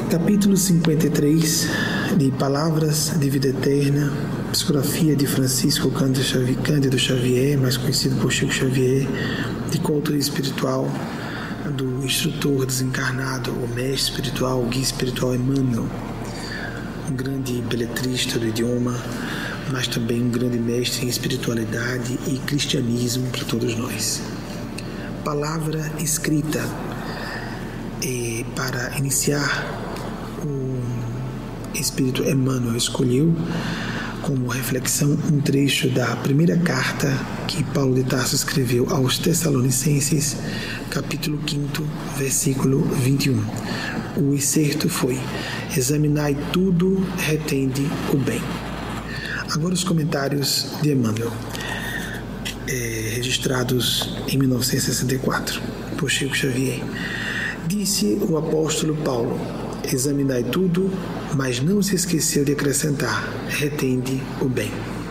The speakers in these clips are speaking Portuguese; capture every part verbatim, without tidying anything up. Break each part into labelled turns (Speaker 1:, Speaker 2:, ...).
Speaker 1: Capítulo cinquenta e três de Palavras de Vida Eterna, psicografia de Francisco Cândido Xavier, mais conhecido por Chico Xavier, de coautoria espiritual do instrutor desencarnado, o mestre espiritual, o guia espiritual Emmanuel, um grande beletrista do idioma, mas também um grande mestre em espiritualidade e cristianismo para todos nós. Palavra escrita. E para iniciar, o Espírito Emmanuel escolheu como reflexão um trecho da primeira carta que Paulo de Tarso escreveu aos Tessalonicenses, capítulo quinto, versículo vinte e um. O excerto foi: examinai tudo, retende o bem. Agora os comentários de Emmanuel, é, registrados em mil novecentos e sessenta e quatro, por Chico Xavier. Disse o apóstolo Paulo: examinai tudo, mas não se esqueceu de acrescentar: retende o bem.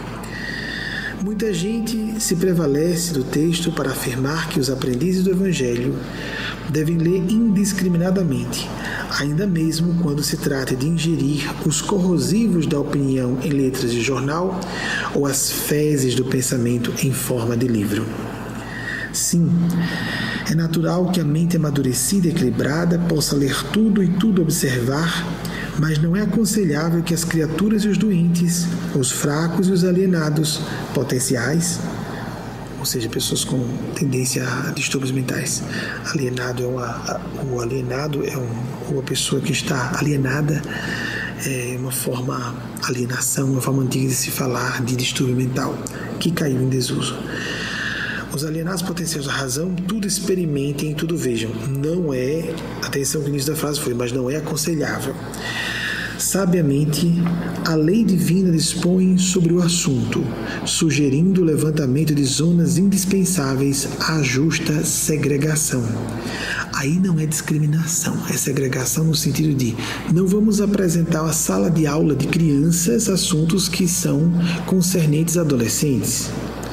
Speaker 1: Muita gente se prevalece do texto para afirmar que os aprendizes do Evangelho devem ler indiscriminadamente, ainda mesmo quando se trata de ingerir os corrosivos da opinião em letras de jornal ou as fezes do pensamento em forma de livro. Sim, é natural que a mente amadurecida e equilibrada possa ler tudo e tudo observar, mas não é aconselhável que as criaturas e os doentes, os fracos e os alienados potenciais, ou seja, pessoas com tendência a distúrbios mentais. Alienado é uma, o alienado é um, uma pessoa que está alienada, é uma forma, alienação, uma forma antiga de se falar de distúrbio mental, que caiu em desuso. Os alienados potenciais da razão, tudo experimentem e tudo vejam. Não é, atenção que o início da frase foi, mas não é aconselhável. Sabiamente, a lei divina dispõe sobre o assunto, sugerindo o levantamento de zonas indispensáveis à justa segregação. Aí não é discriminação, é segregação no sentido de não vamos apresentar à sala de aula de crianças assuntos que são concernentes a adolescentes.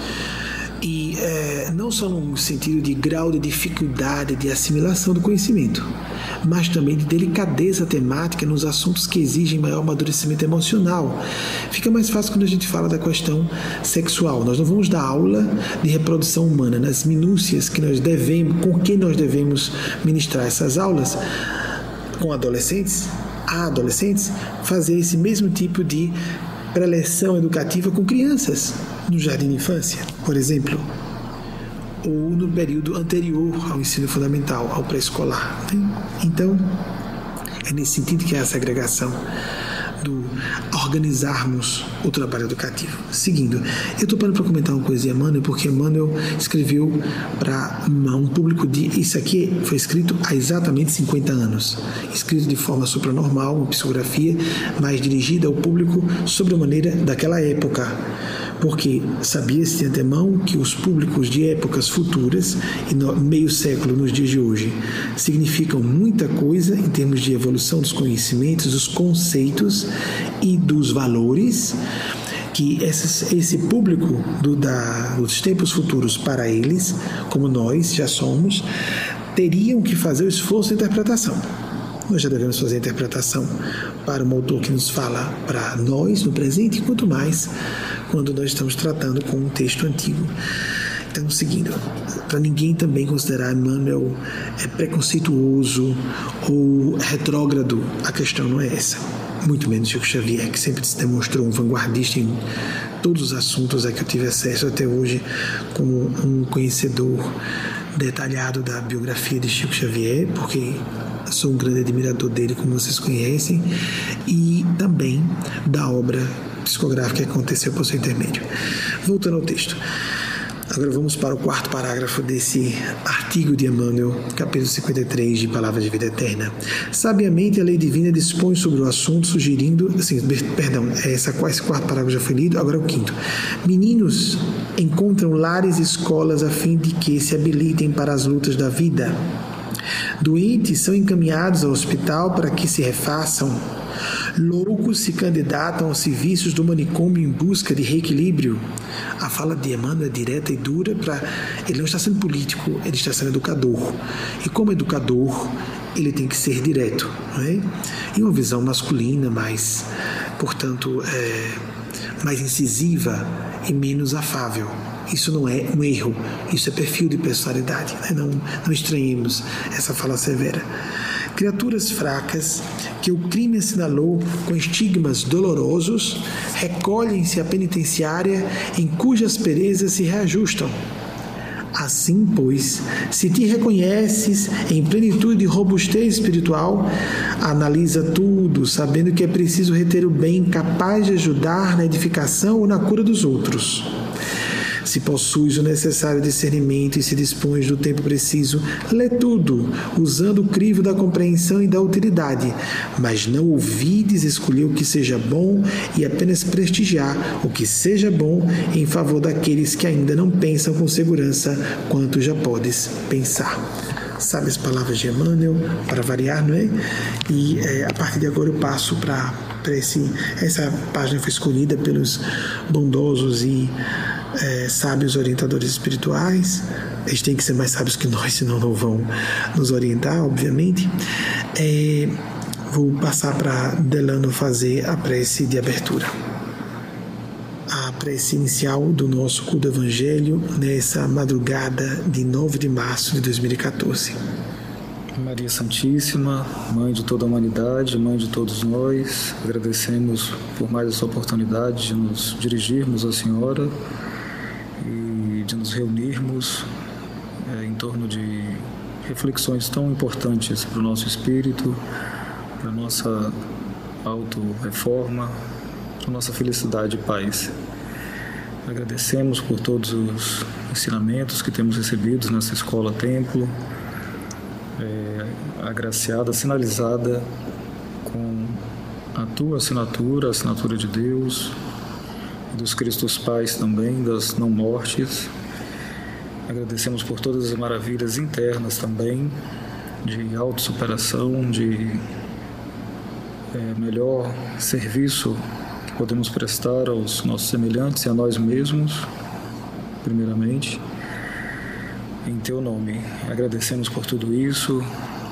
Speaker 1: E é, não só no sentido de grau de dificuldade de assimilação do conhecimento, mas também de delicadeza temática nos assuntos que exigem maior amadurecimento emocional. Fica mais fácil quando a gente fala da questão sexual. Nós não vamos dar aula de reprodução humana, nas minúcias que nós devemos, com quem nós devemos ministrar essas aulas, com adolescentes, a adolescentes, fazer esse mesmo tipo de preleção educativa com crianças, no jardim de infância, por exemplo, ou no período anterior ao ensino fundamental, ao pré-escolar. Então, é nesse sentido que é a segregação do organizarmos o trabalho educativo. Seguindo, eu estou parando para comentar uma coisa de Emmanuel, porque Emmanuel escreveu para um público de... Isso aqui foi escrito há exatamente cinquenta anos, escrito de forma supranormal, uma psicografia, mas dirigida ao público sobre a maneira daquela época, porque sabia-se de antemão que os públicos de épocas futuras e no meio século nos dias de hoje significam muita coisa em termos de evolução dos conhecimentos, dos conceitos e dos valores, que esses, esse público do, da, dos tempos futuros para eles, como nós já somos, teriam que fazer o esforço de interpretação. Nós já devemos fazer a interpretação para um autor que nos fala para nós no presente, quanto mais quando nós estamos tratando com um texto antigo. Então, seguindo, para ninguém também considerar Emmanuel é preconceituoso ou retrógrado, a questão não é essa. Muito menos Chico Xavier, que sempre se demonstrou um vanguardista em todos os assuntos a que eu tive acesso até hoje, como um conhecedor detalhado da biografia de Chico Xavier, porque sou um grande admirador dele, como vocês conhecem, e também da obra psicográfica que aconteceu por seu intermédio. Voltando ao texto. Agora vamos para o quarto parágrafo desse artigo de Emmanuel, capítulo cinquenta e três, de Palavras de Vida Eterna. Sabiamente a lei divina dispõe sobre o assunto, sugerindo... Assim, perdão, essa, esse quarto parágrafo já foi lido, agora é o quinto. Meninos encontram lares e escolas a fim de que se habilitem para as lutas da vida. Doentes são encaminhados ao hospital para que se refaçam. Loucos se candidatam aos serviços do manicômio em busca de reequilíbrio. A fala de Emmanuel é direta e dura. Para ele não está sendo político, ele está sendo educador. E como educador, ele tem que ser direto, não é? E uma visão masculina mais, portanto, é, mais incisiva e menos afável. Isso não é um erro, isso é perfil de personalidade, né? não, não estranhemos essa fala severa. Criaturas fracas que o crime assinalou com estigmas dolorosos recolhem-se à penitenciária em cujas asperezas se reajustam. Assim, pois, se te reconheces em plenitude de robustez espiritual, analisa tudo, sabendo que é preciso reter o bem capaz de ajudar na edificação ou na cura dos outros. Se possuis o necessário discernimento e se dispões do tempo preciso, lê tudo, usando o crivo da compreensão e da utilidade, mas não ouvides escolher o que seja bom e apenas prestigiar o que seja bom em favor daqueles que ainda não pensam com segurança quanto já podes pensar. Sabe as palavras de Emmanuel, para variar, não é? E é, a partir de agora eu passo para esse... Essa página foi escolhida pelos bondosos e É, sábios orientadores espirituais. Eles têm que ser mais sábios que nós, senão não vão nos orientar, obviamente. É, vou passar para Delano fazer a prece de abertura. A prece inicial do nosso culto do Evangelho nessa madrugada de nove de março de dois mil e catorze.
Speaker 2: Maria Santíssima, Mãe de toda a humanidade, Mãe de todos nós, agradecemos por mais essa oportunidade de nos dirigirmos à Senhora e de nos reunirmos é, em torno de reflexões tão importantes para o nosso espírito, para a nossa auto-reforma, para a nossa felicidade e paz. Agradecemos por todos os ensinamentos que temos recebido nessa escola-templo, é, agraciada, sinalizada com a tua assinatura, a assinatura de Deus, dos Cristos Pais também, das não-mortes. Agradecemos por todas as maravilhas internas também, de autossuperação, de é, melhor serviço que podemos prestar aos nossos semelhantes e a nós mesmos, primeiramente. Em Teu nome, agradecemos por tudo isso,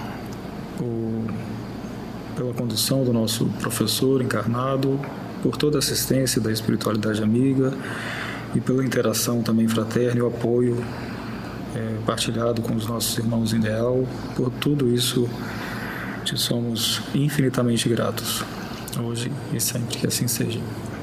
Speaker 2: por, pela condução do nosso professor encarnado, por toda a assistência da espiritualidade amiga e pela interação também fraterna e o apoio é, partilhado com os nossos irmãos em ideal. Por tudo isso, te somos infinitamente gratos, hoje e sempre que assim seja.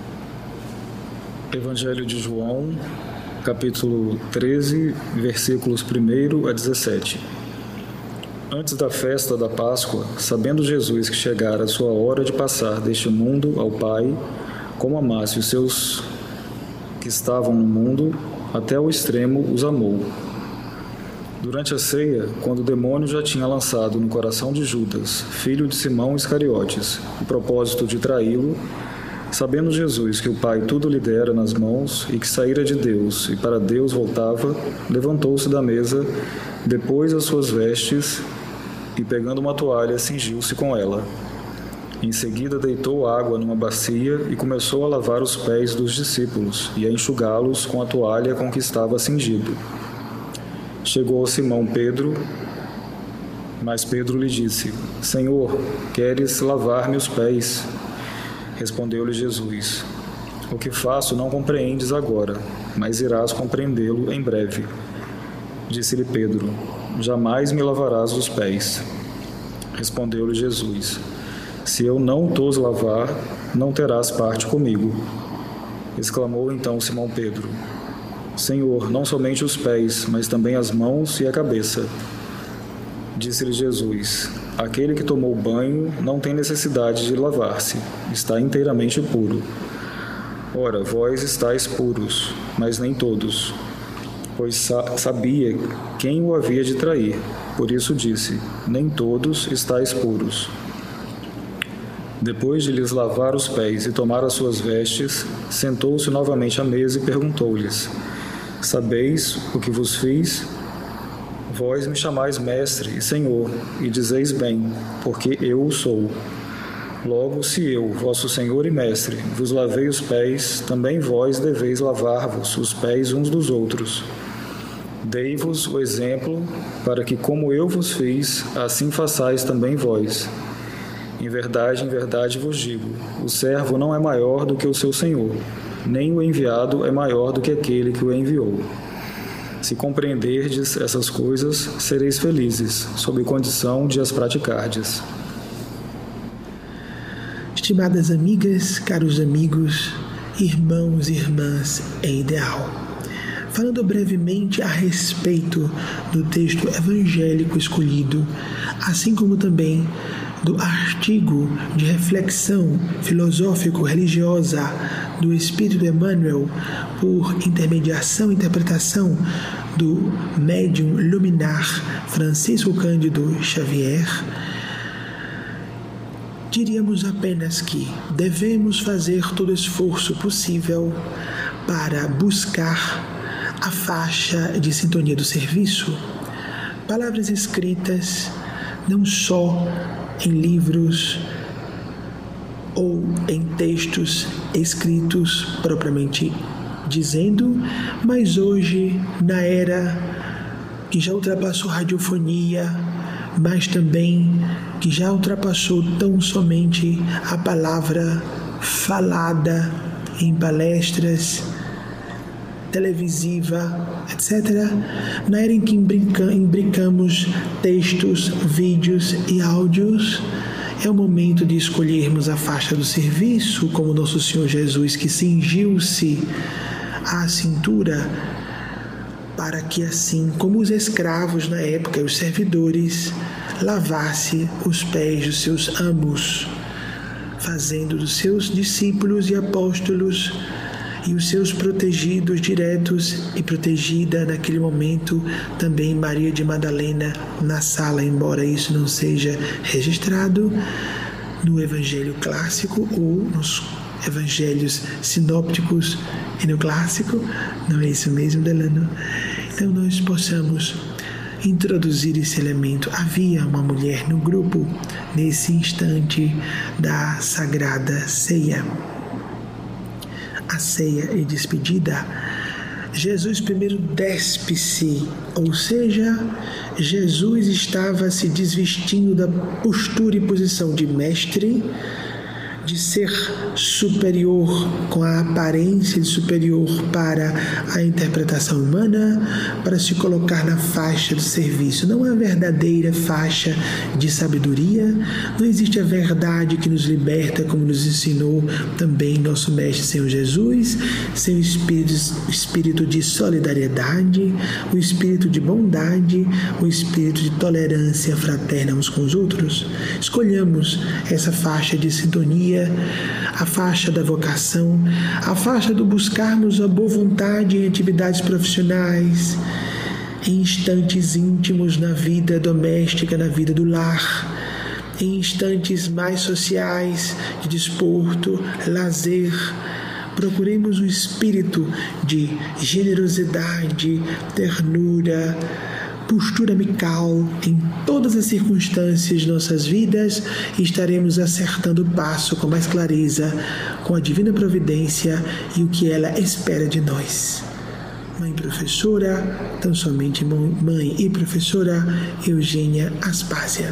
Speaker 2: Evangelho de João, capítulo treze, versículos um a dezessete. Antes da festa da Páscoa, sabendo Jesus que chegara a sua hora de passar deste mundo ao Pai, como amasse os seus que estavam no mundo, até o extremo os amou. Durante a ceia, quando o demônio já tinha lançado no coração de Judas, filho de Simão Iscariotes, o propósito de traí-lo, sabendo Jesus que o Pai tudo lhe dera nas mãos e que saíra de Deus e para Deus voltava, levantou-se da mesa, depôs as suas vestes e, pegando uma toalha, cingiu-se com ela. Em seguida, deitou água numa bacia e começou a lavar os pés dos discípulos e a enxugá-los com a toalha com que estava cingido. Chegou a Simão Pedro, mas Pedro lhe disse: Senhor, queres lavar-me os pés? Respondeu-lhe Jesus: O que faço não compreendes agora, mas irás compreendê-lo em breve. Disse-lhe Pedro: Jamais me lavarás os pés. Respondeu-lhe Jesus: Se eu não t'os lavar, não terás parte comigo. Exclamou então Simão Pedro: Senhor, não somente os pés, mas também as mãos e a cabeça. Disse-lhe Jesus: Aquele que tomou banho não tem necessidade de lavar-se, está inteiramente puro. Ora, vós estáis puros, mas nem todos. Pois sabia quem o havia de trair. Por isso disse: Nem todos estáis puros. Depois de lhes lavar os pés e tomar as suas vestes, sentou-se novamente à mesa e perguntou-lhes: Sabeis o que vos fiz? Vós me chamais mestre e senhor, e dizeis bem, porque eu o sou. Logo, se eu, vosso senhor e mestre, vos lavei os pés, também vós deveis lavar-vos os pés uns dos outros. Dei-vos o exemplo, para que, como eu vos fiz, assim façais também vós. Em verdade, em verdade vos digo, o servo não é maior do que o seu senhor, nem o enviado é maior do que aquele que o enviou. Se compreenderdes essas coisas, sereis felizes, sob condição de as praticardes.
Speaker 1: Estimadas amigas, caros amigos, irmãos e irmãs em ideal, falando brevemente a respeito do texto evangélico escolhido, assim como também do artigo de reflexão filosófico-religiosa do Espírito de Emmanuel, por intermediação e interpretação do médium luminar Francisco Cândido Xavier, diríamos apenas que devemos fazer todo o esforço possível para buscar a faixa de sintonia do serviço, palavras escritas não só em livros ou em textos escritos propriamente dizendo, mas hoje, na era que já ultrapassou radiofonia, mas também que já ultrapassou tão somente a palavra falada em palestras, televisiva, etcétera, na era em que imbricamos textos, vídeos e áudios, é o momento de escolhermos a faixa do serviço, como nosso Senhor Jesus, que cingiu-se à cintura, para que assim, como os escravos na época, os servidores, lavasse os pés dos seus amos, fazendo dos seus discípulos e apóstolos e os seus protegidos diretos e protegida naquele momento também Maria de Madalena na sala, embora isso não seja registrado no Evangelho clássico ou nos Evangelhos sinópticos e no clássico, não é isso mesmo, Delano? Então nós possamos introduzir esse elemento. Havia uma mulher no grupo nesse instante da Sagrada Ceia. A ceia e despedida, Jesus primeiro despe-se, ou seja, Jesus estava se desvestindo da postura e posição de mestre, de ser superior, com a aparência de superior para a interpretação humana, para se colocar na faixa do serviço. Não há verdadeira faixa de sabedoria, não existe a verdade que nos liberta, como nos ensinou também nosso Mestre Senhor Jesus, seu espírito, espírito de solidariedade, o espírito de bondade, o espírito de tolerância fraterna uns com os outros. Escolhamos essa faixa de sintonia, a faixa da vocação, a faixa do buscarmos a boa vontade em atividades profissionais, em instantes íntimos na vida doméstica, na vida do lar, em instantes mais sociais, de desporto, lazer. Procuremos o espírito de generosidade, ternura, postura amical em todas as circunstâncias de nossas vidas, e estaremos acertando o passo com mais clareza com a divina providência e o que ela espera de nós. Mãe professora, tão somente mãe e professora Eugênia Aspásia.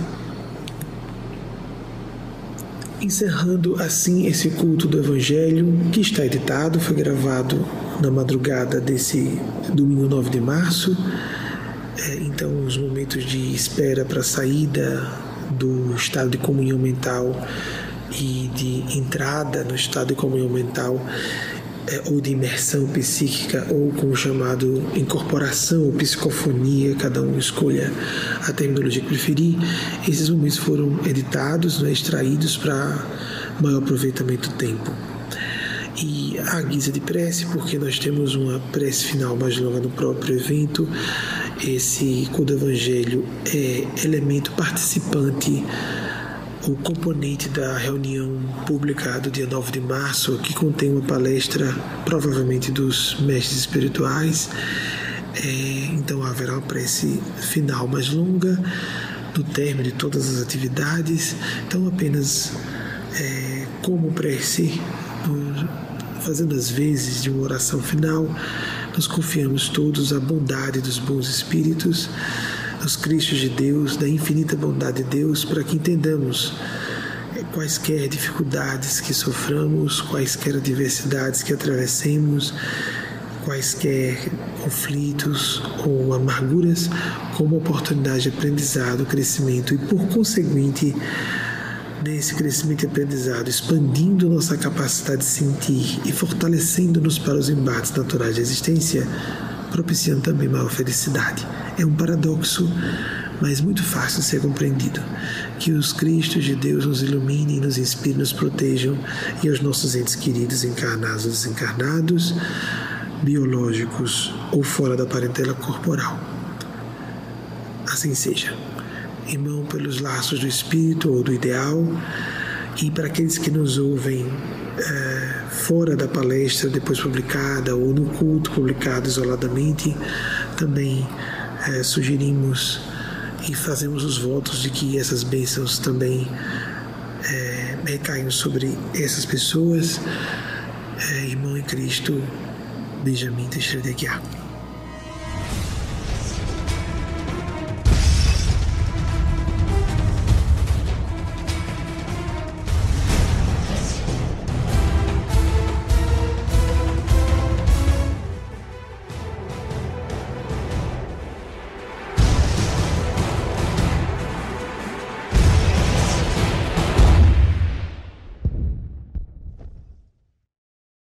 Speaker 1: Encerrando assim esse culto do Evangelho, que está editado, foi gravado na madrugada desse domingo nove de março, então os momentos de espera para a saída do estado de comunhão mental e de entrada no estado de comunhão mental, é, ou de imersão psíquica, ou com o chamado incorporação ou psicofonia, cada um escolha a terminologia que preferir. Esses momentos foram editados, né, extraídos para maior aproveitamento do tempo. E a guisa de prece, porque nós temos uma prece final mais longa no próprio evento. Esse culto do Evangelho é elemento participante, o componente da reunião pública do dia nove de março, que contém uma palestra, provavelmente dos mestres espirituais. É, então haverá uma prece final mais longa, no término de todas as atividades. Então apenas é, como prece, fazendo as vezes de uma oração final, Nos confiamos todos à bondade dos bons espíritos, nos Cristos de Deus, da infinita bondade de Deus, para que entendamos quaisquer dificuldades que soframos, quaisquer adversidades que atravessemos, quaisquer conflitos ou amarguras, como oportunidade de aprendizado, crescimento e, por conseguinte, nesse crescimento e aprendizado, expandindo nossa capacidade de sentir e fortalecendo-nos para os embates naturais da existência, propiciando também maior felicidade. É um paradoxo, mas muito fácil de ser compreendido. Que os Cristos de Deus nos iluminem, nos inspirem, nos protejam, e aos nossos entes queridos, encarnados ou desencarnados, biológicos ou fora da parentela corporal. Assim seja. Irmão, pelos laços do Espírito ou do ideal, e para aqueles que nos ouvem é, fora da palestra depois publicada ou no culto publicado isoladamente, também é, sugerimos e fazemos os votos de que essas bênçãos também é, recaiam sobre essas pessoas. É, irmão em Cristo, Benjamin Teixeira de Aguiar.